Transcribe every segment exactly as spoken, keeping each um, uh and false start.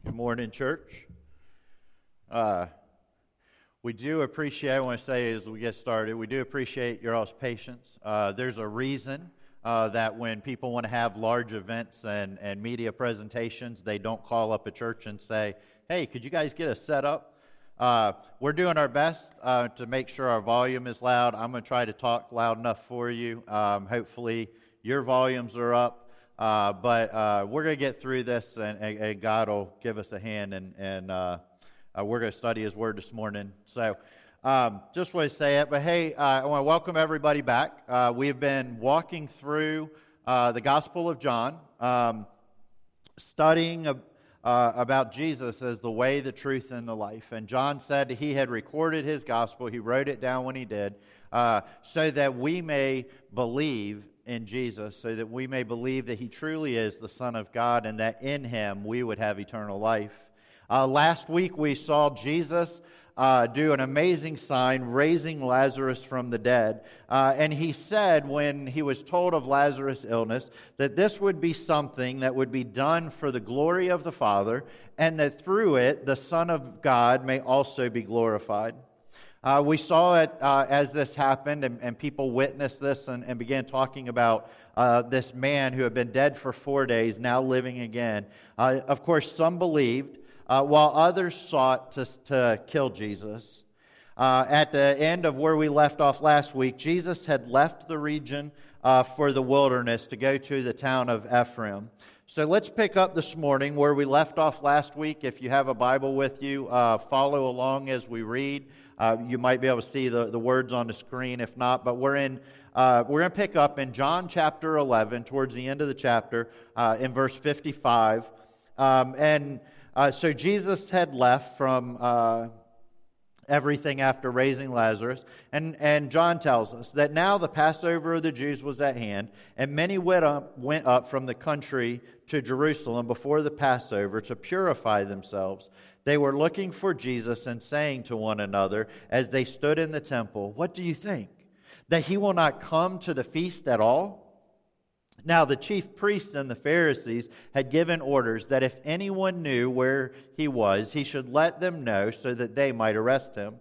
Good morning, church. Uh, we do appreciate, I want to say as we get started, we do appreciate your all's patience. Uh, there's a reason uh, that when people want to have large events and, and media presentations, they don't call up a church and say, hey, could you guys get us set up? Uh, we're doing our best uh, to make sure our volume is loud. I'm going to try to talk loud enough for you. Um, hopefully your volumes are up. Uh, but uh, we're going to get through this, and, and, and God will give us a hand, and, and uh, uh, we're going to study His Word this morning. So um, just want to say it, but hey, uh, I want to welcome everybody back. Uh, we've been walking through uh, the Gospel of John, um, studying uh, about Jesus as the way, the truth, and the life. And John said he had recorded his Gospel, he wrote it down when he did, uh, so that we may believe in Jesus, so that we may believe that He truly is the Son of God and that in Him we would have eternal life. Uh, last week we saw Jesus uh, do an amazing sign, raising Lazarus from the dead. Uh, and He said when He was told of Lazarus' illness that this would be something that would be done for the glory of the Father, and that through it the Son of God may also be glorified. Uh, we saw it uh, as this happened, and, and people witnessed this and, and began talking about uh, this man who had been dead for four days, now living again. Uh, of course, some believed, uh, while others sought to, to kill Jesus. Uh, at the end of where we left off last week, Jesus had left the region uh, for the wilderness to go to the town of Ephraim. So let's pick up this morning where we left off last week. If you have a Bible with you, uh, follow along as we read. Uh, you might be able to see the, the words on the screen. If not, but we're in. Uh, we're going to pick up in John chapter eleven, towards the end of the chapter, uh, in verse fifty-five. Um, and uh, so Jesus had left from uh, everything after raising Lazarus, and and John tells us that now the Passover of the Jews was at hand, and many went up went up from the country to Jerusalem before the Passover to purify themselves. They were looking for Jesus and saying to one another as they stood in the temple, "What do you think? That He will not come to the feast at all?" Now the chief priests and the Pharisees had given orders that if anyone knew where He was, he should let them know so that they might arrest Him.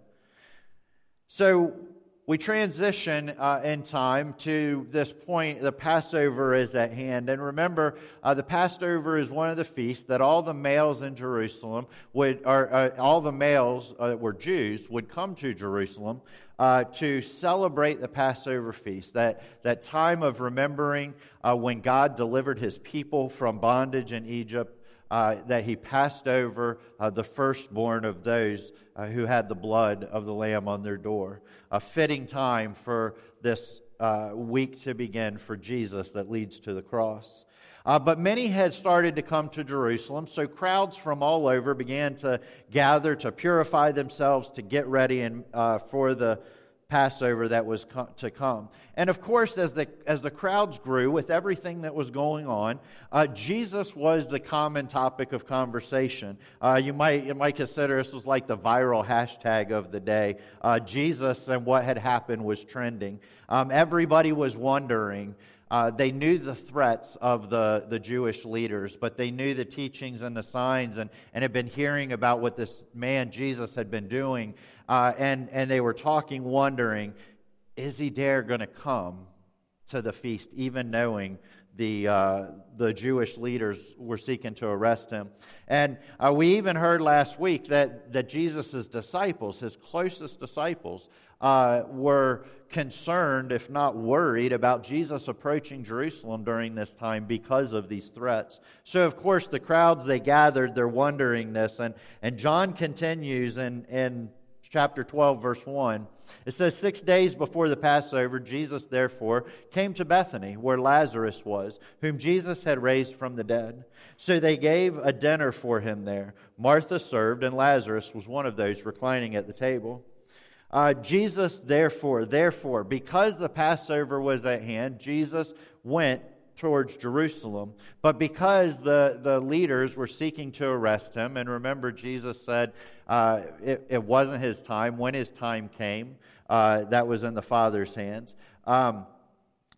So we transition uh, in time to this point. The Passover is at hand. And remember, uh, the Passover is one of the feasts that all the males in Jerusalem would, or uh, all the males uh, that were Jews would come to Jerusalem uh, to celebrate the Passover feast. That, that time of remembering uh, when God delivered His people from bondage in Egypt, uh, that He passed over uh, the firstborn of those uh, who had the blood of the Lamb on their door. A fitting time for this uh, week to begin for Jesus that leads to the cross. Uh, but many had started to come to Jerusalem, so crowds from all over began to gather to purify themselves, to get ready and uh, for the Passover that was co- to come. And of course, as the as the crowds grew with everything that was going on, uh, Jesus was the common topic of conversation. Uh, you might you might consider this was like the viral hashtag of the day. Uh, Jesus and what had happened was trending. Um, everybody was wondering. Uh, they knew the threats of the, the Jewish leaders, but they knew the teachings and the signs, and, and had been hearing about what this man Jesus had been doing. Uh, and, and they were talking, wondering, is He dare going to come to the feast, even knowing the uh, the Jewish leaders were seeking to arrest Him. And uh, we even heard last week that, that Jesus' disciples, His closest disciples, uh, were concerned, if not worried, about Jesus approaching Jerusalem during this time because of these threats. So, of course, the crowds, they gathered, they're wondering this. And, and John continues in, in chapter twelve, verse one. It says, six days before the Passover, Jesus, therefore, came to Bethany, where Lazarus was, whom Jesus had raised from the dead. So they gave a dinner for Him there. Martha served, and Lazarus was one of those reclining at the table. Uh, Jesus, therefore, therefore, because the Passover was at hand, Jesus went towards Jerusalem. But because the, the leaders were seeking to arrest Him, and remember Jesus said uh, it, it wasn't His time. When His time came, uh, that was in the Father's hands. Um,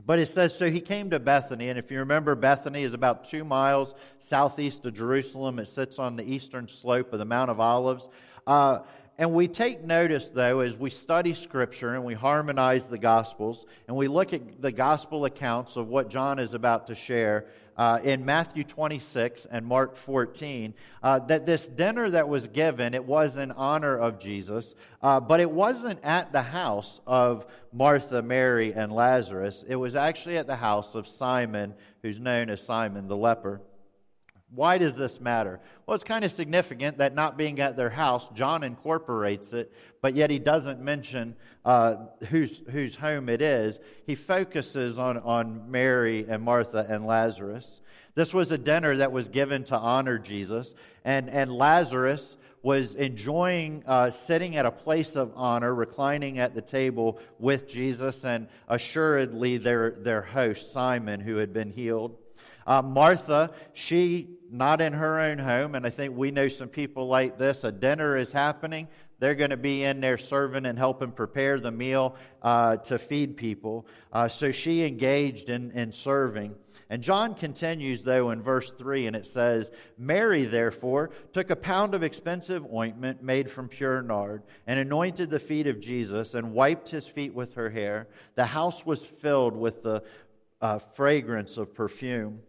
But it says, so he came to Bethany, and if you remember, Bethany is about two miles southeast of Jerusalem. It sits on the eastern slope of the Mount of Olives. Uh, and we take notice, though, as we study Scripture and we harmonize the Gospels, and we look at the Gospel accounts of what John is about to share, Uh, in Matthew twenty-six and Mark fourteen, uh, that this dinner that was given, it was in honor of Jesus, uh, but it wasn't at the house of Martha, Mary, and Lazarus. It was actually at the house of Simon, who's known as Simon the leper. Why does this matter? Well, it's kind of significant that not being at their house, John incorporates it, but yet he doesn't mention uh, whose whose home it is. He focuses on, on Mary and Martha and Lazarus. This was a dinner that was given to honor Jesus, and, and Lazarus was enjoying uh, sitting at a place of honor, reclining at the table with Jesus, and assuredly their, their host, Simon, who had been healed. Uh, Martha, she, not in her own home, and I think we know some people like this, a dinner is happening, they're going to be in there serving and helping prepare the meal uh, to feed people. Uh, so she engaged in, in serving. And John continues, though, in verse three, and it says, Mary, therefore, took a pound of expensive ointment made from pure nard, and anointed the feet of Jesus, and wiped his feet with her hair. The house was filled with the uh, fragrance of perfume.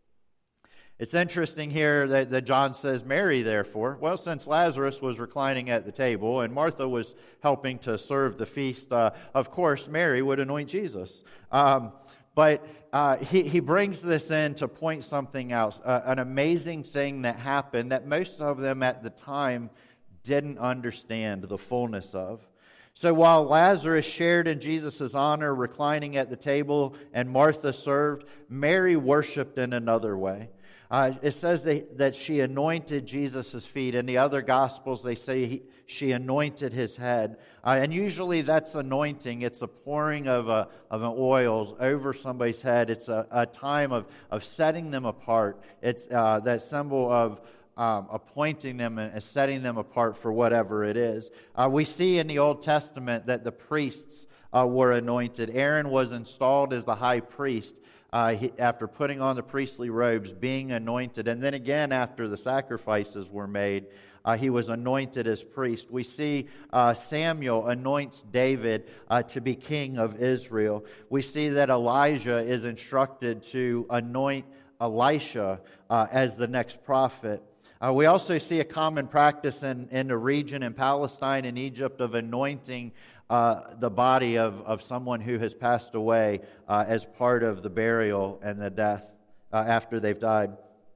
It's interesting here that, that John says, Mary, therefore. Well, since Lazarus was reclining at the table and Martha was helping to serve the feast, uh, of course, Mary would anoint Jesus. Um, but uh, he, he brings this in to point something else, uh, an amazing thing that happened that most of them at the time didn't understand the fullness of. So while Lazarus shared in Jesus' honor, reclining at the table, and Martha served, Mary worshiped in another way. Uh, it says that, that she anointed Jesus' feet. In the other Gospels, they say he, she anointed his head. Uh, and usually that's anointing. It's a pouring of, a, of an oils over somebody's head. It's a, a time of, of setting them apart. It's uh, that symbol of um, appointing them and setting them apart for whatever it is. Uh, we see in the Old Testament that the priests uh, were anointed. Aaron was installed as the high priest. Uh, he, after putting on the priestly robes, being anointed. And then again, after the sacrifices were made, uh, he was anointed as priest. We see uh, Samuel anoints David uh, to be king of Israel. We see that Elijah is instructed to anoint Elisha uh, as the next prophet. Uh, we also see a common practice in, in the region in Palestine and Egypt of anointing Uh, the body of, of someone who has passed away uh, as part of the burial and the death uh, after they've died.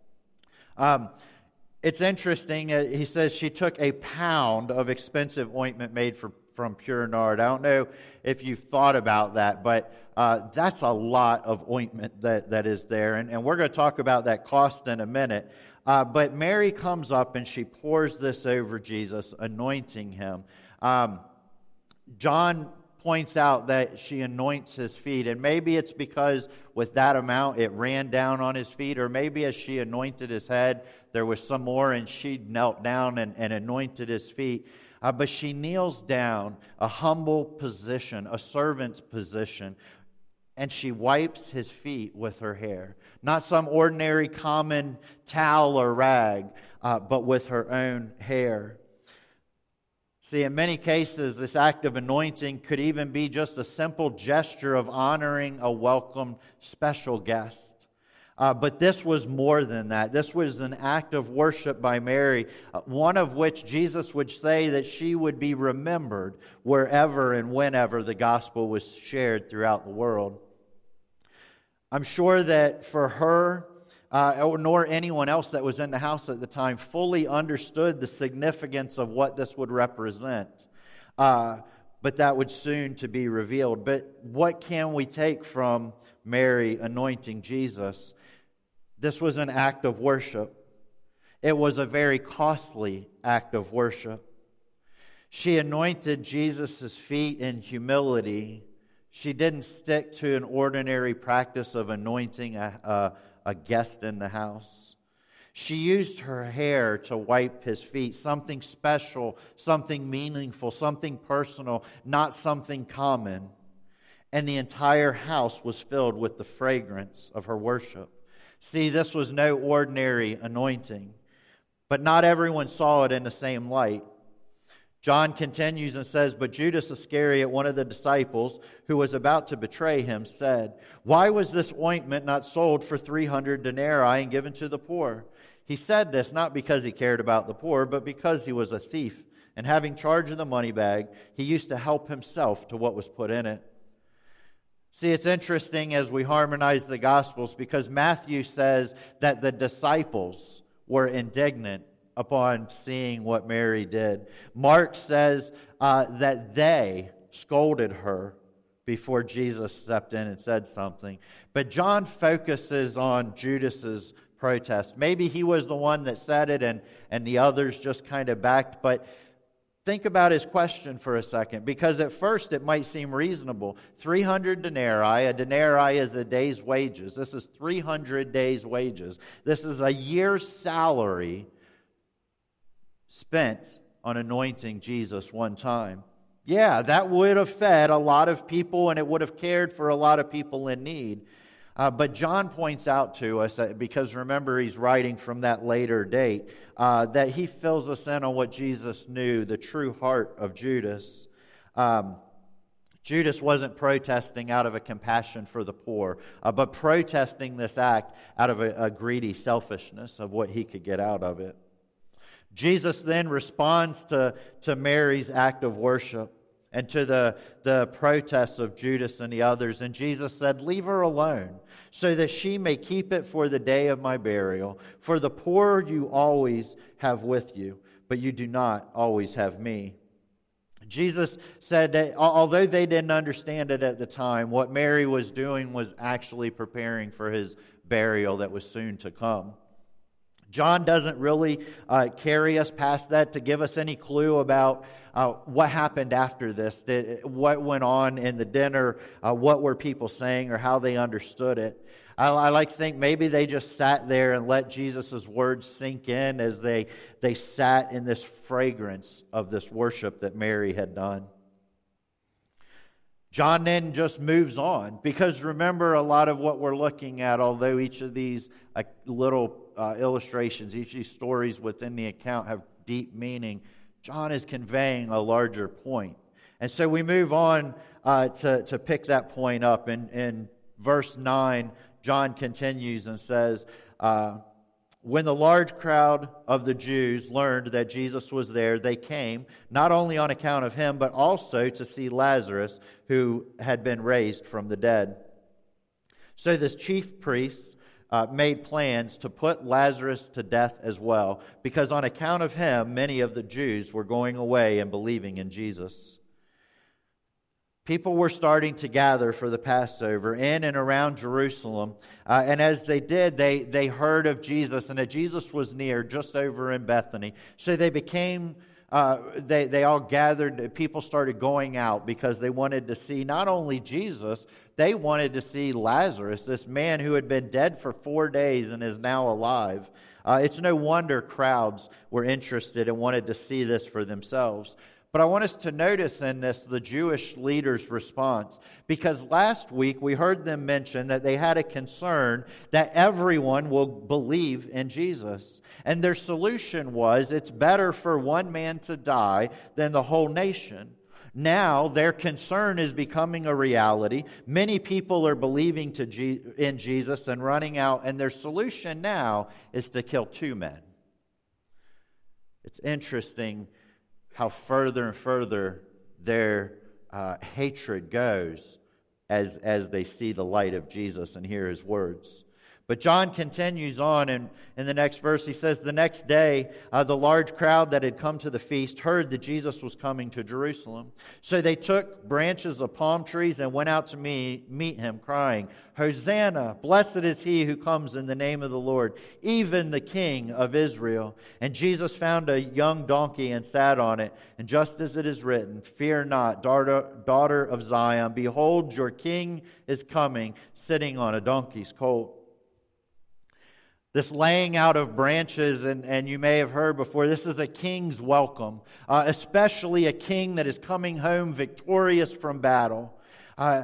Um, it's interesting. Uh, he says she took a pound of expensive ointment made for, from pure nard. I don't know if you've thought about that, but uh, that's a lot of ointment that, that is there. And, and we're going to talk about that cost in a minute. Uh, but Mary comes up and she pours this over Jesus, anointing him. Um, John points out that she anoints his feet, and maybe it's because with that amount it ran down on his feet, or maybe as she anointed his head there was some more and she knelt down and, and anointed his feet. Uh, but she kneels down, a humble position, a servant's position, and she wipes his feet with her hair. Not some ordinary common towel or rag, uh, but with her own hair. See, in many cases, this act of anointing could even be just a simple gesture of honoring a welcome special guest. Uh, but this was more than that. This was an act of worship by Mary, uh, one of which Jesus would say that she would be remembered wherever and whenever the gospel was shared throughout the world. I'm sure that for her, Uh, nor anyone else that was in the house at the time fully understood the significance of what this would represent. Uh, but that would soon to be revealed. But what can we take from Mary anointing Jesus? This was an act of worship. It was a very costly act of worship. She anointed Jesus' feet in humility. She didn't stick to an ordinary practice of anointing a, a a guest in the house. She used her hair to wipe his feet, something special, something meaningful, something personal, not something common. and the entire house was filled with the fragrance of her worship. See, this was no ordinary anointing, but not everyone saw it in the same light. John continues and says, "But Judas Iscariot, one of the disciples, who was about to betray him, said, 'Why was this ointment not sold for three hundred denarii and given to the poor?' He said this not because he cared about the poor, but because he was a thief, and having charge of the money bag, he used to help himself to what was put in it." See, it's interesting as we harmonize the Gospels, because Matthew says that the disciples were indignant upon seeing what Mary did. Mark says uh, that they scolded her before Jesus stepped in and said something. But John focuses on Judas's protest. Maybe he was the one that said it and, and the others just kind of backed. But think about his question for a second, because at first it might seem reasonable. three hundred denarii, a denarii is a day's wages. This is three hundred days' wages. This is a year's salary spent on anointing Jesus one time. Yeah, that would have fed a lot of people, and it would have cared for a lot of people in need. Uh, but John points out to us, that, because remember he's writing from that later date, uh, that he fills us in on what Jesus knew, the true heart of Judas. Um, Judas wasn't protesting out of a compassion for the poor, uh, but protesting this act out of a, a greedy selfishness of what he could get out of it. Jesus then responds to, to Mary's act of worship and to the, the protests of Judas and the others. And Jesus said, "Leave her alone, so that she may keep it for the day of my burial. For the poor you always have with you, but you do not always have me." Jesus said that although they didn't understand it at the time, what Mary was doing was actually preparing for his burial that was soon to come. John doesn't really uh, carry us past that to give us any clue about uh, what happened after this, that, what went on in the dinner, uh, what were people saying, or how they understood it. I, I like to think maybe they just sat there and let Jesus' words sink in as they, they sat in this fragrance of this worship that Mary had done. John then just moves on, because remember, a lot of what we're looking at, although each of these uh, little uh, illustrations, each of these stories within the account have deep meaning, John is conveying a larger point. And so we move on uh, to, to pick that point up. In, in verse nine, John continues and says, uh, "When the large crowd of the Jews learned that Jesus was there, they came, not only on account of him, but also to see Lazarus, who had been raised from the dead." So the chief priests uh, made plans to put Lazarus to death as well, because on account of him, many of the Jews were going away and believing in Jesus. People were starting to gather for the Passover in and around Jerusalem. Uh, and as they did, they, they heard of Jesus, and that Jesus was near, just over in Bethany. So they became, uh, they, they all gathered, people started going out because they wanted to see not only Jesus, they wanted to see Lazarus, this man who had been dead for four days and is now alive. Uh, it's no wonder crowds were interested and wanted to see this for themselves. But I want us to notice in this the Jewish leaders' response, because last week we heard them mention that they had a concern that everyone will believe in Jesus. And their solution was, it's better for one man to die than the whole nation. Now their concern is becoming a reality. Many people are believing to G- in Jesus and running out, and their solution now is to kill two men. It's interesting how further and further their uh, hatred goes as, as they see the light of Jesus and hear his words. But John continues on, and in the next verse he says, "The next day, uh, the large crowd that had come to the feast heard that Jesus was coming to Jerusalem. So they took branches of palm trees and went out to meet, meet him, crying, 'Hosanna! Blessed is he who comes in the name of the Lord, even the King of Israel.' And Jesus found a young donkey and sat on it. And just as it is written, 'Fear not, daughter, daughter of Zion. Behold, your king is coming, sitting on a donkey's colt.'" This laying out of branches, and, and you may have heard before, this is a king's welcome, uh, especially a king that is coming home victorious from battle. Uh,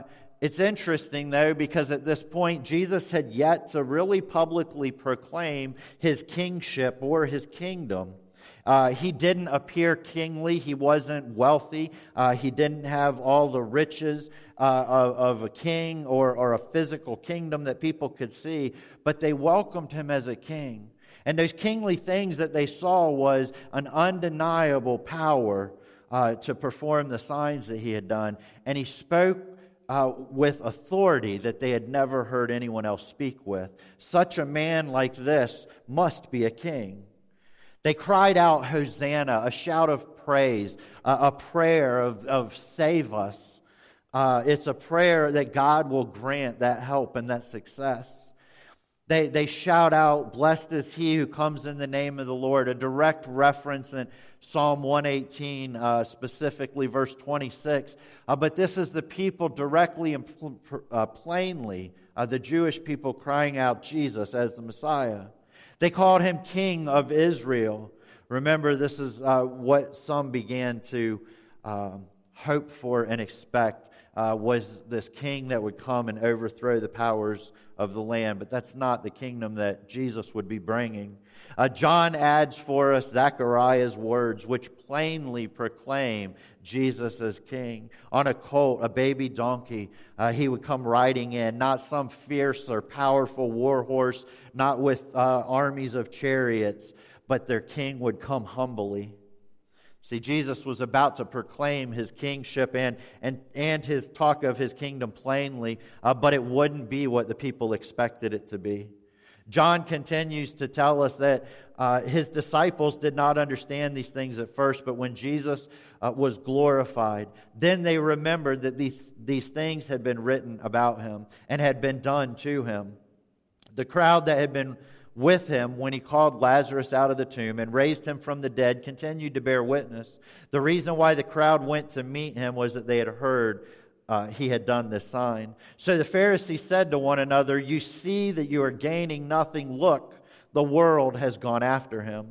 It's interesting, though, because at this point, Jesus had yet to really publicly proclaim his kingship or his kingdom. Uh, he didn't appear kingly. He wasn't wealthy. Uh, he didn't have all the riches uh, of, of a king or, or a physical kingdom that people could see, but they welcomed him as a king. And those kingly things that they saw was an undeniable power uh, to perform the signs that he had done. And he spoke uh, with authority that they had never heard anyone else speak with. Such a man like this must be a king. They cried out, Hosanna, a shout of praise, uh, a prayer of, of save us. Uh, it's a prayer that God will grant that help and that success. They, they shout out, blessed is he who comes in the name of the Lord, a direct reference in Psalm one eighteen, uh, specifically verse twenty-six. Uh, but this is the people directly and uh, plainly, uh, the Jewish people crying out Jesus as the Messiah. They called him King of Israel. Remember, this is uh, what some began to um, hope for and expect uh, was this king that would come and overthrow the powers of the land. But that's not the kingdom that Jesus would be bringing. Uh, John adds for us Zechariah's words, which plainly proclaim Jesus as king. On a colt, a baby donkey, uh, he would come riding in, not some fierce or powerful war horse, not with uh, armies of chariots, but their king would come humbly. See, Jesus was about to proclaim his kingship and and, and his talk of his kingdom plainly, uh, but it wouldn't be what the people expected it to be. John continues to tell us that uh, his disciples did not understand these things at first, but when Jesus uh, was glorified, then they remembered that these, these things had been written about him and had been done to him. The crowd that had been with him when he called Lazarus out of the tomb and raised him from the dead continued to bear witness. The reason why the crowd went to meet him was that they had heard uh, he had done this sign. So the Pharisees said to one another, "You see that you are gaining nothing. Look, the world has gone after him."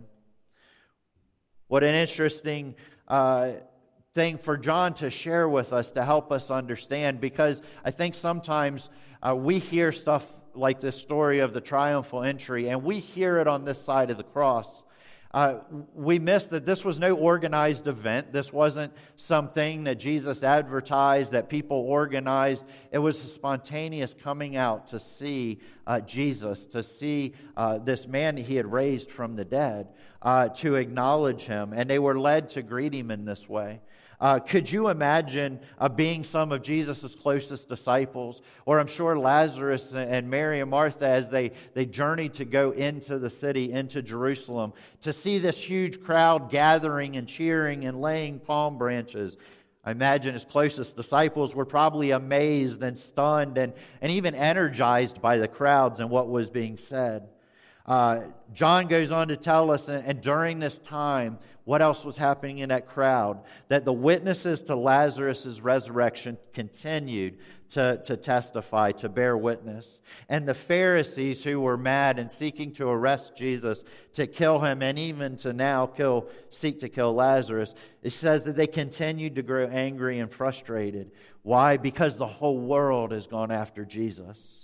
What an interesting uh, thing for John to share with us to help us understand, because I think sometimes uh, we hear stuff like this story of the triumphal entry, and we hear it on this side of the cross. Uh, we miss that this was no organized event. This wasn't something that Jesus advertised, that people organized. It was a spontaneous coming out to see uh, Jesus, to see uh, this man he had raised from the dead, uh, to acknowledge him. And they were led to greet him in this way. Uh, could you imagine uh, being some of Jesus' closest disciples? Or I'm sure Lazarus and Mary and Martha, as they, they journeyed to go into the city, into Jerusalem, to see this huge crowd gathering and cheering and laying palm branches. I imagine his closest disciples were probably amazed and stunned and, and even energized by the crowds and what was being said. Uh, John goes on to tell us, and, and during this time, what else was happening in that crowd? That the witnesses to Lazarus' resurrection continued to, to testify, to bear witness. And the Pharisees, who were mad and seeking to arrest Jesus, to kill him, and even to now kill, seek to kill Lazarus, it says that they continued to grow angry and frustrated. Why? Because the whole world has gone after Jesus.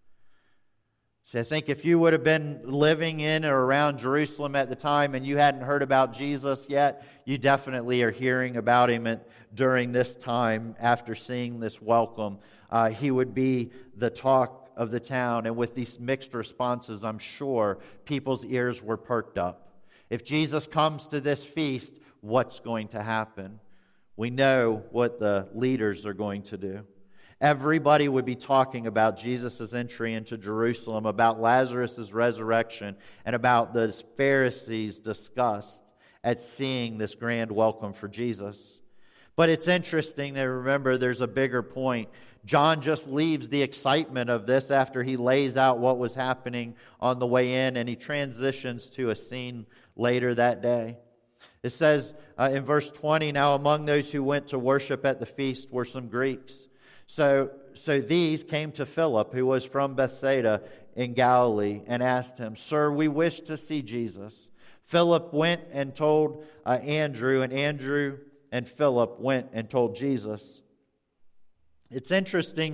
So I think if you would have been living in or around Jerusalem at the time and you hadn't heard about Jesus yet, you definitely are hearing about him at, during this time after seeing this welcome. Uh, he would be the talk of the town. And with these mixed responses, I'm sure people's ears were perked up. If Jesus comes to this feast, what's going to happen? We know what the leaders are going to do. Everybody would be talking about Jesus' entry into Jerusalem, about Lazarus' resurrection, and about the Pharisees' disgust at seeing this grand welcome for Jesus. But it's interesting to remember there's a bigger point. John just leaves the excitement of this after he lays out what was happening on the way in, and he transitions to a scene later that day. It says uh, in verse twenty, "Now among those who went to worship at the feast were some Greeks. So, so these came to Philip, who was from Bethsaida in Galilee, and asked him, 'Sir, we wish to see Jesus.' Philip went and told uh, Andrew, and Andrew and Philip went and told Jesus." It's interesting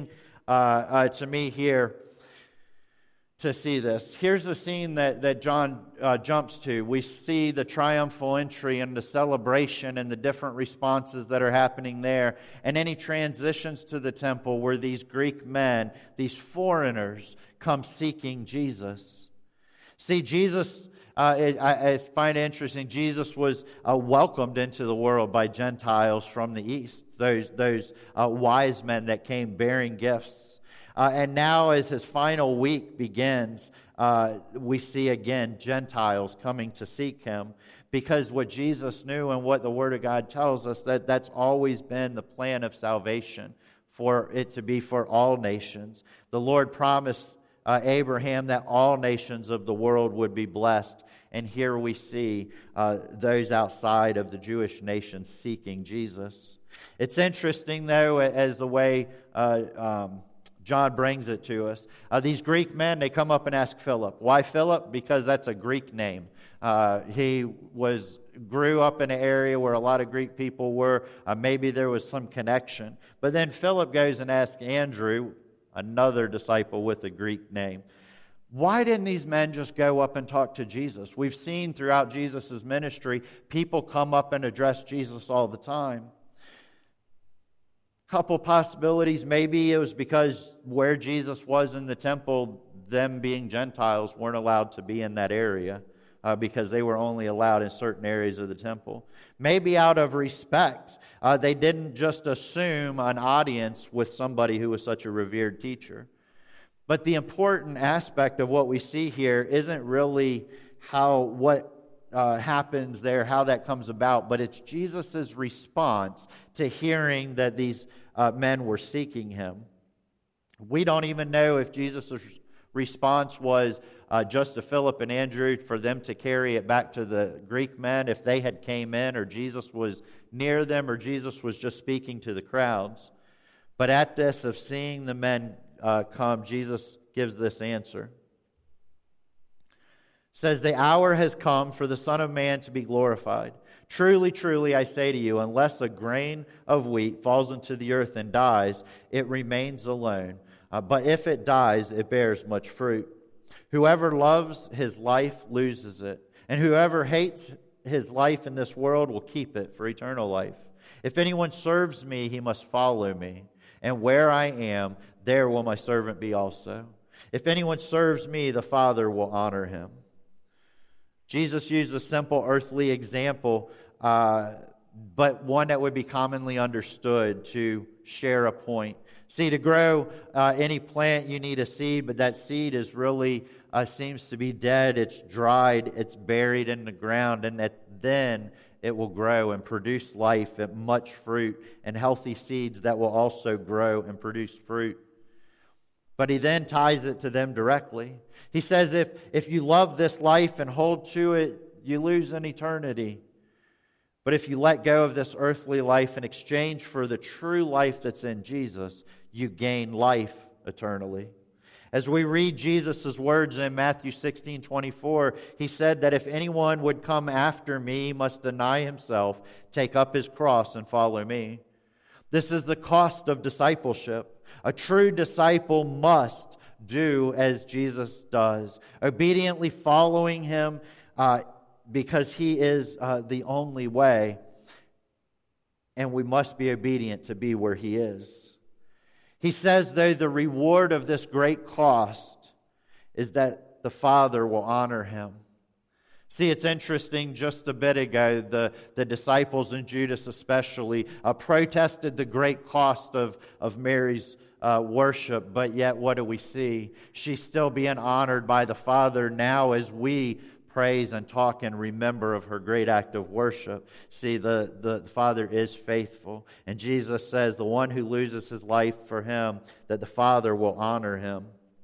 uh, uh, to me here to see this. Here's the scene that, that John uh, jumps to. We see the triumphal entry and the celebration and the different responses that are happening there. And then he transitions to the temple where these Greek men, these foreigners, come seeking Jesus. See, Jesus, uh, it, I, I find it interesting, Jesus was uh, welcomed into the world by Gentiles from the east, those, those uh, wise men that came bearing gifts. Uh, and now as his final week begins, uh, we see again Gentiles coming to seek him, because what Jesus knew and what the Word of God tells us, that that's always been the plan of salvation, for it to be for all nations. The Lord promised uh, Abraham that all nations of the world would be blessed. And here we see uh, those outside of the Jewish nation seeking Jesus. It's interesting, though, as the way Uh, um, John brings it to us. Uh, these Greek men, they come up and ask Philip. Why Philip? Because that's a Greek name. Uh, he was grew up in an area where a lot of Greek people were. Uh, maybe there was some connection. But then Philip goes and asks Andrew, another disciple with a Greek name, why didn't these men just go up and talk to Jesus? We've seen throughout Jesus' ministry, people come up and address Jesus all the time. Couple possibilities. Maybe it was because where Jesus was in the temple, them being Gentiles weren't allowed to be in that area uh, because they were only allowed in certain areas of the temple. Maybe out of respect, uh, they didn't just assume an audience with somebody who was such a revered teacher. But the important aspect of what we see here isn't really how what Uh, happens there, how that comes about, but it's Jesus' response to hearing that these uh, men were seeking him. We don't even know if Jesus' response was uh, just to Philip and Andrew for them to carry it back to the Greek men, if they had came in, or Jesus was near them, or Jesus was just speaking to the crowds. But at this of seeing the men uh, come, Jesus gives this answer. Says, the hour has come for the Son of Man to be glorified. Truly, truly, I say to you, unless a grain of wheat falls into the earth and dies, it remains alone. Uh, but if it dies, it bears much fruit. Whoever loves his life loses it, and whoever hates his life in this world will keep it for eternal life. If anyone serves me, he must follow me, and where I am, there will my servant be also. If anyone serves me, the Father will honor him. Jesus used a simple earthly example, uh, but one that would be commonly understood to share a point. See, to grow uh, any plant, you need a seed, but that seed is really uh, seems to be dead. It's dried. It's buried in the ground, and that then it will grow and produce life and much fruit and healthy seeds that will also grow and produce fruit. But he then ties it to them directly. He says, if, if you love this life and hold to it, you lose an eternity. But if you let go of this earthly life in exchange for the true life that's in Jesus, you gain life eternally. As we read Jesus' words in Matthew sixteen twenty-four, he said that if anyone would come after me, he must deny himself, take up his cross, and follow me. This is the cost of discipleship. A true disciple must do as Jesus does, obediently following him uh, because he is uh, the only way, and we must be obedient to be where he is. He says, though, the reward of this great cost is that the Father will honor him. See, it's interesting, just a bit ago, the, the disciples and Judas especially uh, protested the great cost of, of Mary's uh, worship, but yet what do we see? She's still being honored by the Father now as we praise and talk and remember of her great act of worship. See, the, the, the Father is faithful, and Jesus says the one who loses his life for him, that the Father will honor him.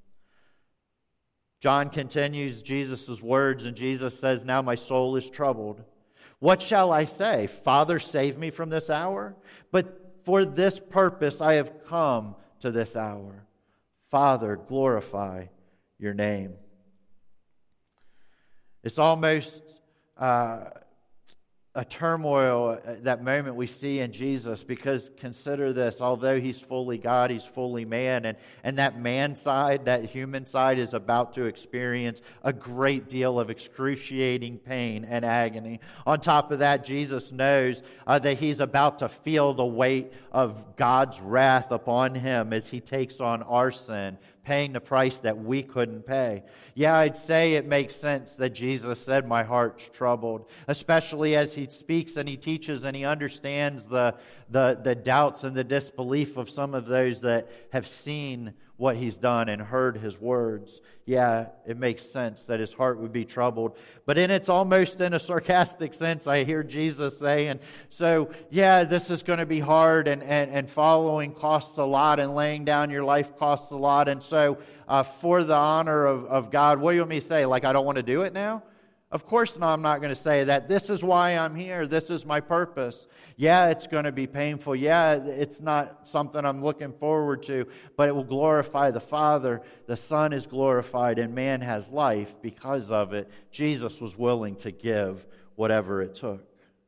John continues Jesus' words, and Jesus says, now my soul is troubled. What shall I say? Father, save me from this hour? But for this purpose I have come to this hour. Father, glorify your name. It's almost uh, a turmoil, that moment we see in Jesus, because consider this, although he's fully God, he's fully man, and, and that man side, that human side is about to experience a great deal of excruciating pain and agony. On top of that, Jesus knows uh, that he's about to feel the weight of God's wrath upon him as he takes on our sin, paying the price that we couldn't pay. Yeah, I'd say it makes sense that Jesus said, "My heart's troubled," especially as he speaks and he teaches and he understands the, the, the doubts and the disbelief of some of those that have seen what he's done and heard his words. Yeah, it makes sense that his heart would be troubled. But in it's almost in a sarcastic sense, I hear Jesus saying, so yeah, this is going to be hard, and, and, and following costs a lot, and laying down your life costs a lot. And so uh, for the honor of, of God, what do you want me to say? Like, I don't want to do it now? Of course not, I'm not going to say that. This is why I'm here. This is my purpose. Yeah, it's going to be painful. Yeah, it's not something I'm looking forward to, but it will glorify the Father. The Son is glorified, and man has life because of it. Jesus was willing to give whatever it took.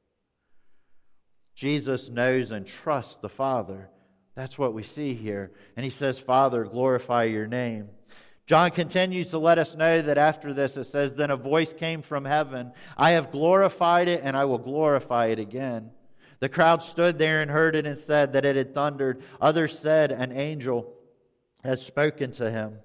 Jesus knows and trusts the Father. That's what we see here. And he says, "Father, glorify your name." John continues to let us know that after this it says, "Then a voice came from heaven. I have glorified it, and I will glorify it again." The crowd stood there and heard it and said that it had thundered. Others said, "An angel has spoken to him."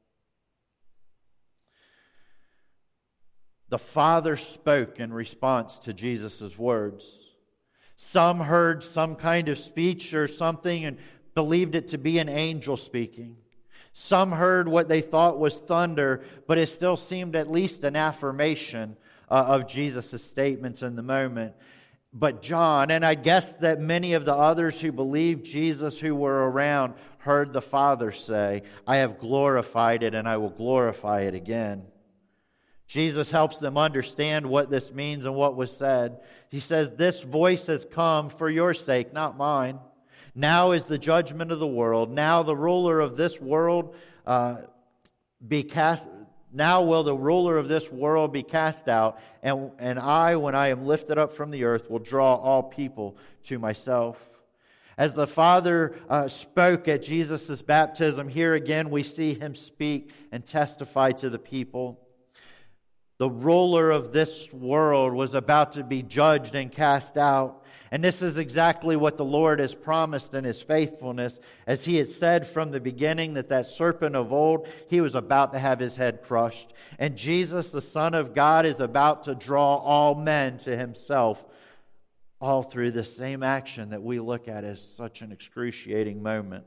The Father spoke in response to Jesus' words. Some heard some kind of speech or something and believed it to be an angel speaking. Some heard what they thought was thunder, but it still seemed at least an affirmation uh, of Jesus' statements in the moment. But John, and I guess that many of the others who believed Jesus who were around, heard the Father say, "I have glorified it, and I will glorify it again." Jesus helps them understand what this means and what was said. He says, "This voice has come for your sake, not mine. Now is the judgment of the world. Now the ruler of this world uh, be cast. Now will the ruler of this world be cast out, and and I, when I am lifted up from the earth, will draw all people to myself." As the Father uh, spoke at Jesus' baptism, here again we see him speak and testify to the people. The ruler of this world was about to be judged and cast out. And this is exactly what the Lord has promised in his faithfulness, as he had said from the beginning that that serpent of old, he was about to have his head crushed. And Jesus, the Son of God, is about to draw all men to himself, all through the same action that we look at as such an excruciating moment.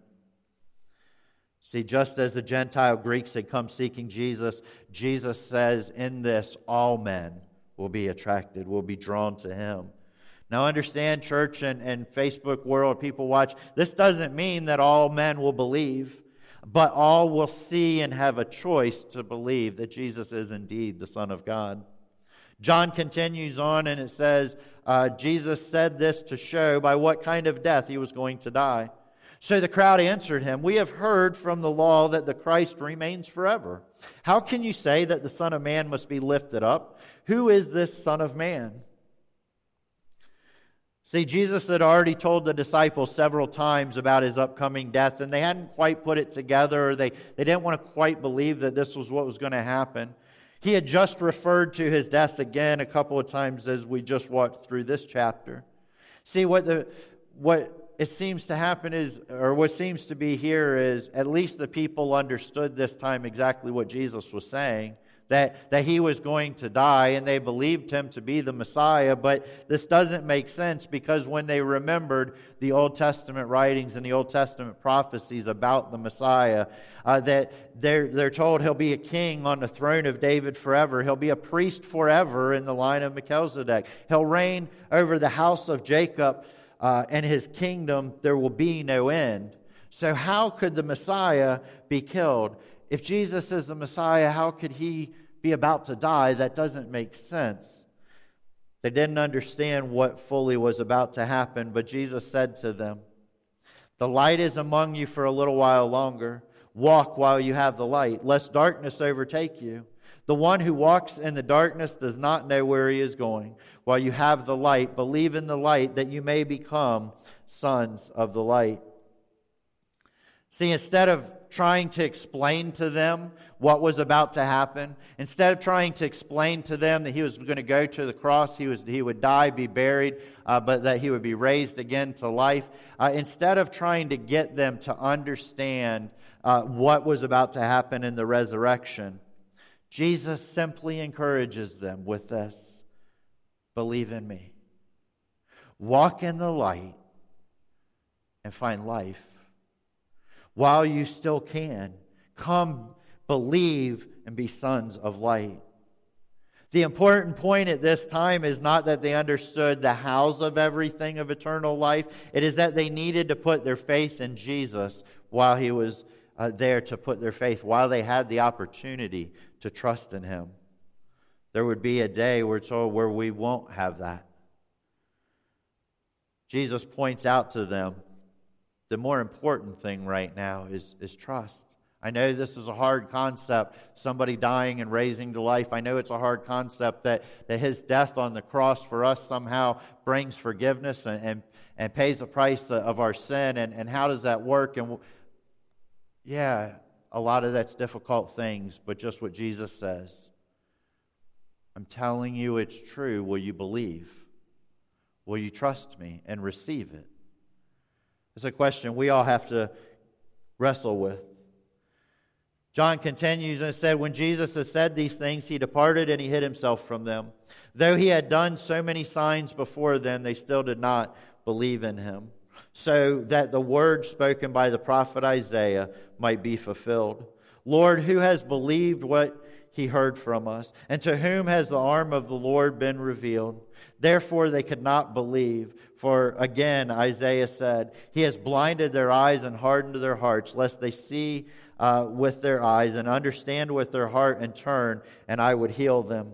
See, just as the Gentile Greeks had come seeking Jesus, Jesus says in this, all men will be attracted, will be drawn to him. Now understand, church and, and Facebook world, people watch, this doesn't mean that all men will believe, but all will see and have a choice to believe that Jesus is indeed the Son of God. John continues on and it says, uh, Jesus said this to show by what kind of death he was going to die. So the crowd answered him, "We have heard from the law that the Christ remains forever. How can you say that the Son of Man must be lifted up? Who is this Son of Man?" See, Jesus had already told the disciples several times about his upcoming death, and they hadn't quite put it together, or they, they didn't want to quite believe that this was what was going to happen. He had just referred to his death again a couple of times as we just walked through this chapter. See, what the what it seems to happen is, or what seems to be here is, at least the people understood this time exactly what Jesus was saying, that, that he was going to die, and they believed him to be the Messiah. But this doesn't make sense, because when they remembered the Old Testament writings and the Old Testament prophecies about the Messiah, uh, that they're, they're told he'll be a king on the throne of David forever. He'll be a priest forever in the line of Melchizedek. He'll reign over the house of Jacob, uh, and his kingdom there will be no end. So how could the Messiah be killed? If Jesus is the Messiah, how could he be about to die? That doesn't make sense. They didn't understand what fully was about to happen, but Jesus said to them, "The light is among you for a little while longer. Walk while you have the light, lest darkness overtake you. The one who walks in the darkness does not know where he is going. While you have the light, believe in the light that you may become sons of the light. See, instead of trying to explain to them what was about to happen, instead of trying to explain to them that he was going to go to the cross, he was he would die, be buried, uh, but that he would be raised again to life, uh, instead of trying to get them to understand uh, what was about to happen in the resurrection, Jesus simply encourages them with this: believe in me. Walk in the light and find life. While you still can, come believe and be sons of light. The important point at this time is not that they understood the hows of everything of eternal life. It is that they needed to put their faith in Jesus while he was uh, there to put their faith, while they had the opportunity to trust in him. There would be a day, we're told, where we won't have that. Jesus points out to them the more important thing right now is, is trust. I know this is a hard concept, somebody dying and raising to life. I know it's a hard concept that, that his death on the cross for us somehow brings forgiveness and, and, and pays the price of our sin. And, and how does that work? And yeah, a lot of that's difficult things, but just what Jesus says. I'm telling you it's true. Will you believe? Will you trust me and receive it? It's a question we all have to wrestle with. John continues and said, when Jesus had said these things, he departed and he hid himself from them. Though he had done so many signs before them, they still did not believe in him, so that the word spoken by the prophet Isaiah might be fulfilled. Lord, who has believed what he heard from us? And to whom has the arm of the Lord been revealed? Therefore they could not believe. For again Isaiah said, he has blinded their eyes and hardened their hearts, lest they see uh, with their eyes and understand with their heart and turn, and I would heal them.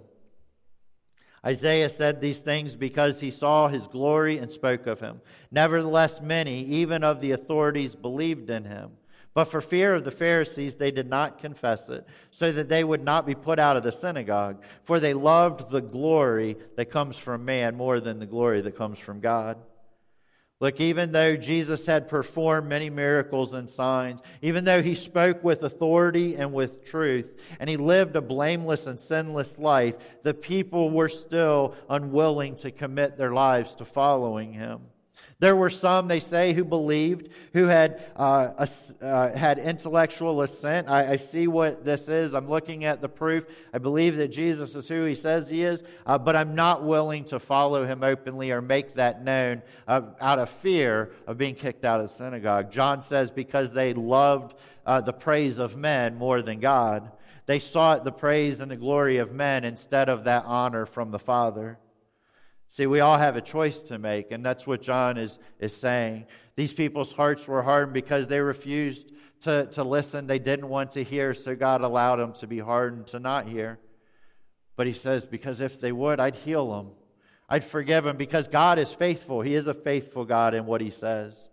Isaiah said these things because he saw his glory and spoke of him. Nevertheless, many, even of the authorities, believed in him. But for fear of the Pharisees, they did not confess it, so that they would not be put out of the synagogue. For they loved the glory that comes from man more than the glory that comes from God. Look, even though Jesus had performed many miracles and signs, even though he spoke with authority and with truth, and he lived a blameless and sinless life, the people were still unwilling to commit their lives to following him. There were some, they say, who believed, who had uh, uh, had intellectual assent. I, I see what this is. I'm looking at the proof. I believe that Jesus is who he says he is, uh, but I'm not willing to follow him openly or make that known uh, out of fear of being kicked out of the synagogue. John says because they loved uh, the praise of men more than God. They sought the praise and the glory of men instead of that honor from the Father. See, we all have a choice to make, and that's what John is, is saying. These people's hearts were hardened because they refused to, to listen. They didn't want to hear, so God allowed them to be hardened to not hear. But he says, because if they would, I'd heal them. I'd forgive them, because God is faithful. He is a faithful God in what he says.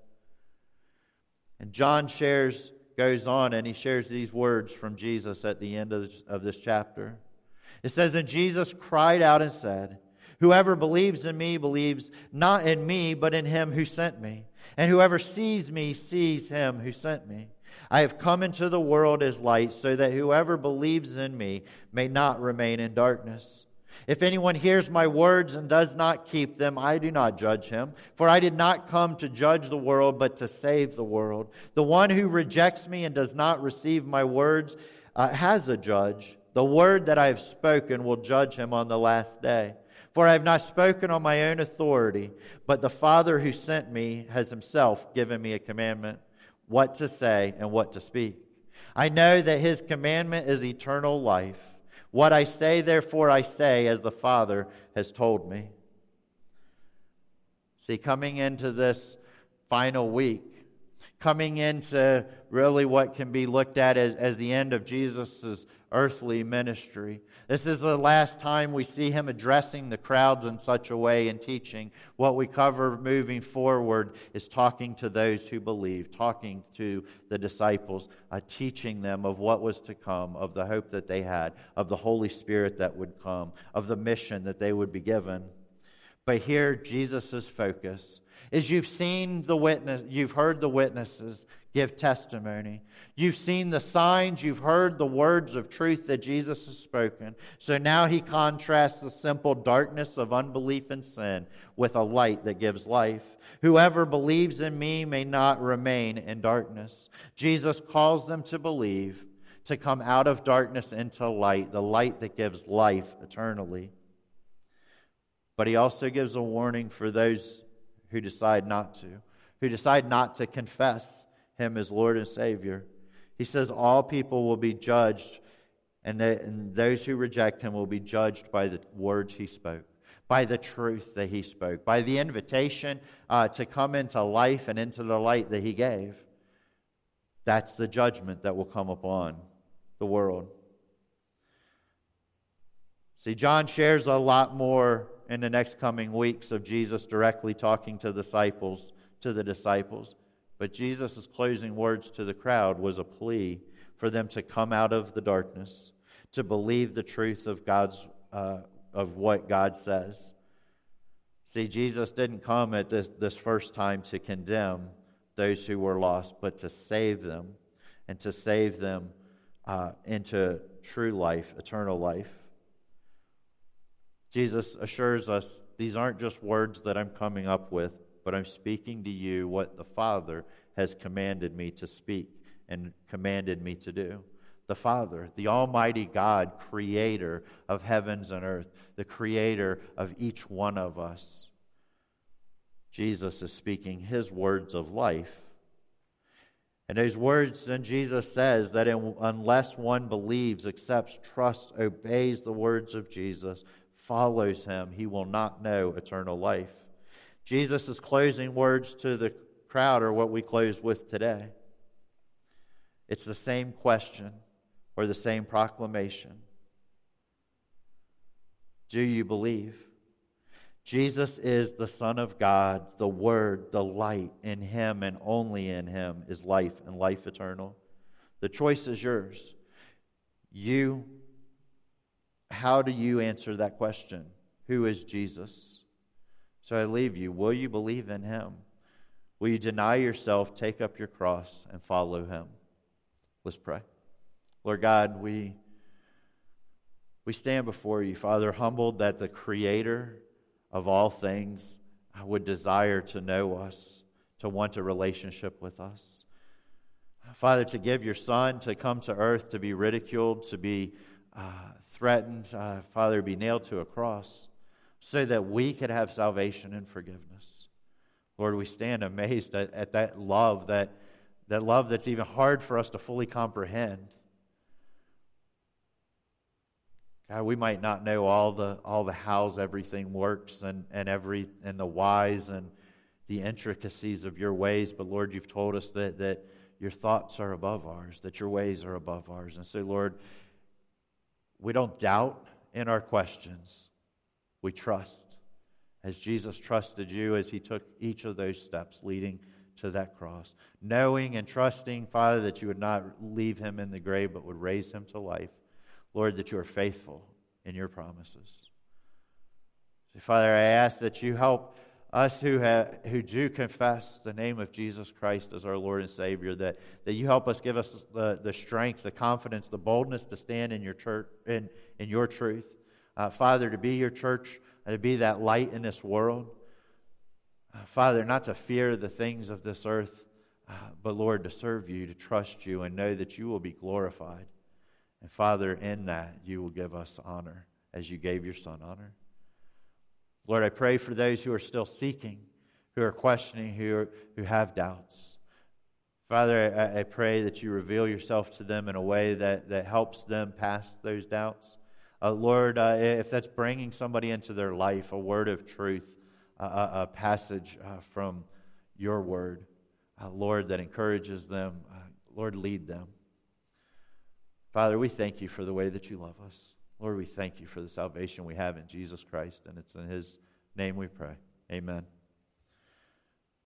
And John shares, goes on, and he shares these words from Jesus at the end of this, of this chapter. It says, and Jesus cried out and said, whoever believes in me believes not in me, but in him who sent me. And whoever sees me sees him who sent me. I have come into the world as light, so that whoever believes in me may not remain in darkness. If anyone hears my words and does not keep them, I do not judge him. For I did not come to judge the world, but to save the world. The one who rejects me and does not receive my words uh, has a judge. The word that I have spoken will judge him on the last day. For I have not spoken on my own authority, but the Father who sent me has himself given me a commandment, what to say and what to speak. I know that his commandment is eternal life. What I say, therefore, I say as the Father has told me. See, coming into this final week, coming into really what can be looked at as, as the end of Jesus' earthly ministry. This is the last time we see him addressing the crowds in such a way and teaching. What we cover moving forward is talking to those who believe, talking to the disciples, uh, teaching them of what was to come, of the hope that they had, of the Holy Spirit that would come, of the mission that they would be given. But here, Jesus' focus is you've seen the witness, you've heard the witnesses give testimony. You've seen the signs, you've heard the words of truth that Jesus has spoken. So now he contrasts the simple darkness of unbelief and sin with a light that gives life. Whoever believes in me may not remain in darkness. Jesus calls them to believe, to come out of darkness into light, the light that gives life eternally. But he also gives a warning for those who decide not to, who decide not to confess him as Lord and Savior. He says all people will be judged, and, that, and those who reject him will be judged by the words he spoke, by the truth that he spoke, by the invitation uh, to come into life and into the light that he gave. That's the judgment that will come upon the world. See, John shares a lot more in the next coming weeks of Jesus directly talking to the disciples, to the disciples. But Jesus' closing words to the crowd was a plea for them to come out of the darkness, to believe the truth of God's uh, of what God says. See, Jesus didn't come at this, this first time to condemn those who were lost, but to save them, and to save them uh, into true life, eternal life. Jesus assures us these aren't just words that I'm coming up with, but I'm speaking to you what the Father has commanded me to speak and commanded me to do. The Father, the Almighty God, creator of heavens and earth, the creator of each one of us. Jesus is speaking his words of life. And those words, then Jesus says that in, unless one believes, accepts, trusts, obeys the words of Jesus, follows him, he will not know eternal life. Jesus' closing words to the crowd are what we close with today. It's the same question or the same proclamation. Do you believe? Jesus is the Son of God, the Word, the light. In him and only in him is life and life eternal. The choice is yours. You How do you answer that question? Who is Jesus? So I leave you. Will you believe in him? Will you deny yourself, take up your cross, and follow him? Let's pray. Lord God, we, we stand before you, Father, humbled that the Creator of all things would desire to know us, to want a relationship with us. Father, to give your Son to come to earth, to be ridiculed, to be Uh, threatened, uh, Father, be nailed to a cross so that we could have salvation and forgiveness. Lord, we stand amazed at, at that love, that, that love that's even hard for us to fully comprehend. God, we might not know all the all the hows everything works and, and every and the whys and the intricacies of your ways, but Lord, you've told us that that your thoughts are above ours, that your ways are above ours. And so, Lord, we don't doubt in our questions. We trust. As Jesus trusted you as he took each of those steps leading to that cross. Knowing and trusting, Father, that you would not leave him in the grave but would raise him to life. Lord, that you are faithful in your promises. So, Father, I ask that you help us who have, who do confess the name of Jesus Christ as our Lord and Savior, that, that you help us, give us the, the strength, the confidence, the boldness to stand in your church, in, in your truth. Uh, Father, to be your church, to be that light in this world. Uh, Father, not to fear the things of this earth, uh, but Lord, to serve you, to trust you, and know that you will be glorified. And Father, in that, you will give us honor as you gave your Son honor. Lord, I pray for those who are still seeking, who are questioning, who are, who have doubts. Father, I, I pray that you reveal yourself to them in a way that, that helps them pass those doubts. Uh, Lord, uh, if that's bringing somebody into their life, a word of truth, uh, a, a passage uh, from your word, uh, Lord, that encourages them. Uh, Lord, lead them. Father, we thank you for the way that you love us. Lord, we thank you for the salvation we have in Jesus Christ, and it's in his name we pray. Amen.